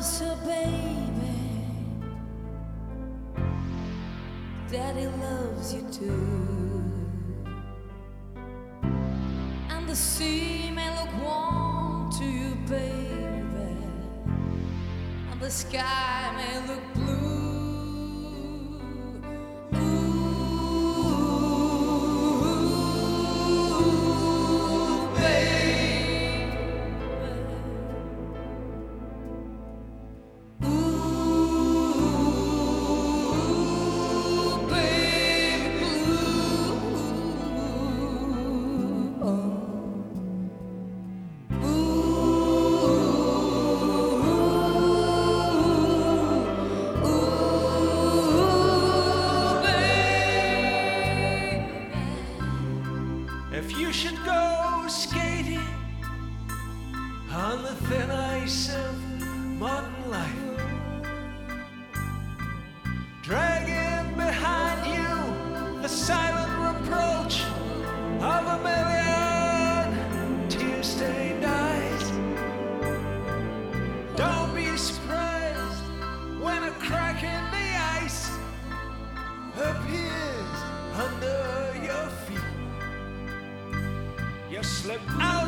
loves her baby. Daddy loves you too. And the sea may look warm to you, baby, and the sky may look blue. If you should go skating on the thin ice of modern life, dragging behind you the silent reproach of a million tear-stained eyes, don't be surprised when a crack in the ice appears under your feet. You slip out